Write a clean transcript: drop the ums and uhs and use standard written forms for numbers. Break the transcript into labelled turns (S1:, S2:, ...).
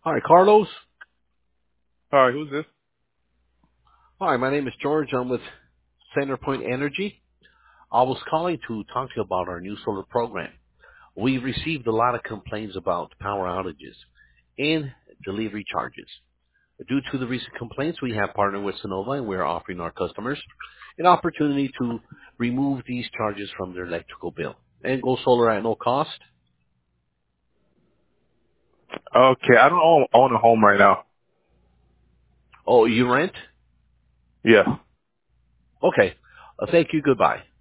S1: Hi, Carlos.
S2: Hi, who's this?
S1: Hi, my name is George. I'm with Centerpoint Energy. I was calling to talk to you about our new solar program. We've received a lot of complaints about power outages and delivery charges. Due to the recent complaints, we have partnered with Sonova and we're offering our customers an opportunity to remove these charges from their electrical bill and go solar at no cost.
S2: Okay, I don't own a home right now.
S1: Oh, you rent?
S2: Yeah.
S1: Okay. Thank you. Goodbye.